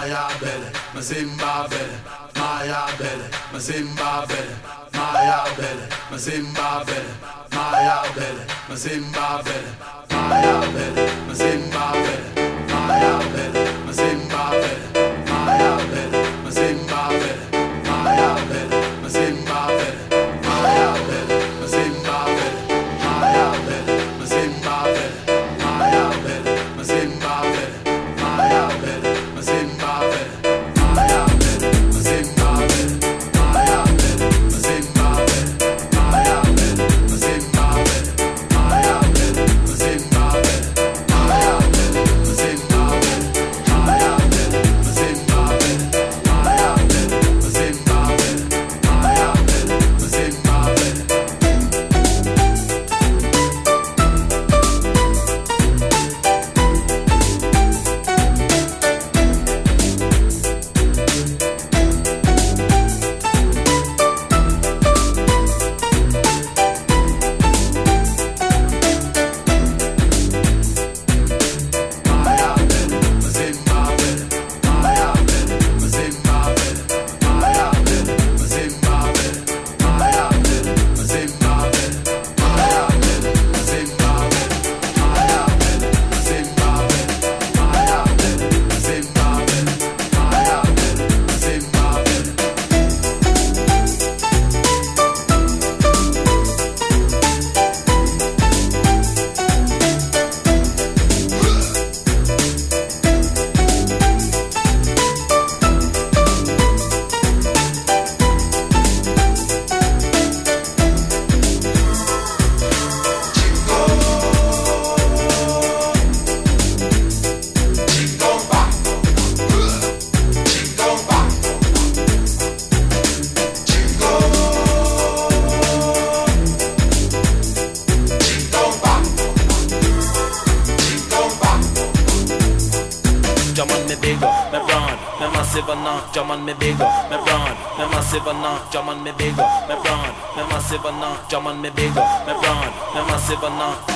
Maya Bele, Mazimba Bele, Maya Bele, Mazimba Bele, Maya Bele, Mazimba Bele, Maya Bele, Mazimba Bele, Maya Bele, Mazimba Bele, Maya Bele, Mazimba Bele, Maya Bele, Mazimba Bele, Maya Bele, Mazimba Bele, Maya Bele, Mazimba Bele, Maya Bele, Mazimba Bele, Maya Bele, Mazimba Bele, Maya Bele, Mazimba Bele, Maya Bele, Mazimba Bele, Maya Bele, Mazimba Bele, Maya Bele, Mazimba Bele, Maya Bele, Mazimba Bele, Maya Bele, Mazimba Bele, Maya Bele, Mazimba Bele, Maya Bele, Mazimba Bele, Maya Bele, Mazimba Bele. Jaman me bigger, me brown, me massive enough. Jaman me bigger, me brown, me massive enough. Jaman me bigger, me brown, me massive enough.